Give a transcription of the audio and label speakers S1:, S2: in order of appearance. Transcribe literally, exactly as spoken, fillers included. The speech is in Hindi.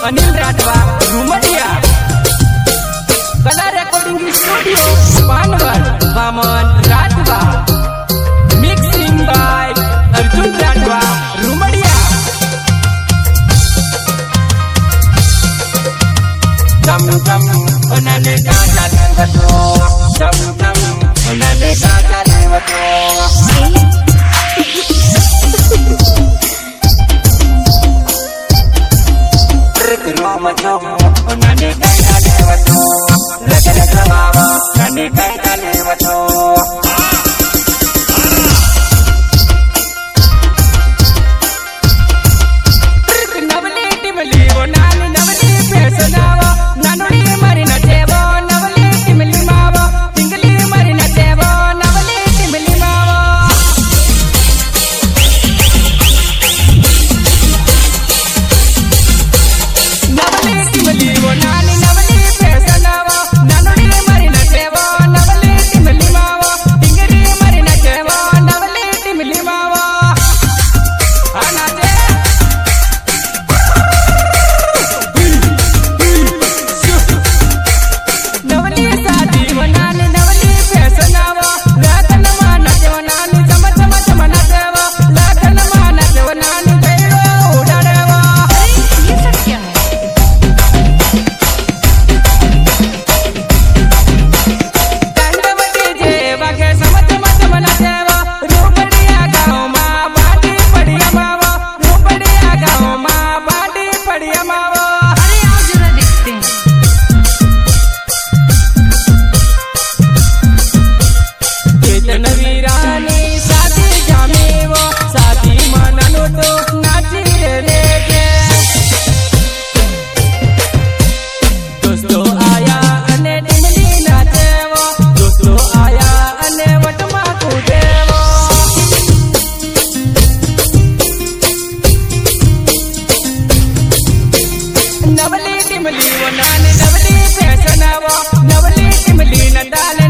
S1: Anil Rathwa Rumadiya. Kala recording studio Panwar Vaman Rathwa. Mixing by Arjun Rathwa Rumadiya. दम दम उन्होंने गाजा देवतो, दम दम उन्होंने गाजा देवतो। उन्होंने गाजा देवतो, लग लग बाबा उन्होंने गाजा देवतो। नवली टिमली वो नानी नवली पेसनावा, नानुड़ी मरी नचेवो नवली टिमली मावा, तिंगली मरी नचेवो नवली टिमली मावा। नवली टिमली वो नानी नवली पेसनावा, नानुड़ी मरी नचेवो नवली टिमली मावा, तिंगली मरी नचेवो नवली टिमली मावा। आनाचे नवली सादी वनानी नवली फैसनावा, लगन माना जवनानी चम चम चम नचेवा, लगन माना जवनानी गैरो उड़ाड़ेवा।
S2: ये सब क्या है?
S1: दंडवती जेवा के चम चम चम नचेवा, रूपड़िया गाँव माँ बाटी पड़िया मावा, रूपड़िया गाँव माँ बाटी पड़िया मावा।
S2: अरे आओ जरा देखते हैं।
S1: चेतन वीरानी साथी जामे वो साथी माननो तो नाची रे के। दोस्तों आया अने टिमली नाचे वो, दोस्तों आया अने वटमा कूदे वो। नवली टिमली वो नानी नवली फैसना वो, नवली टिमली न डाले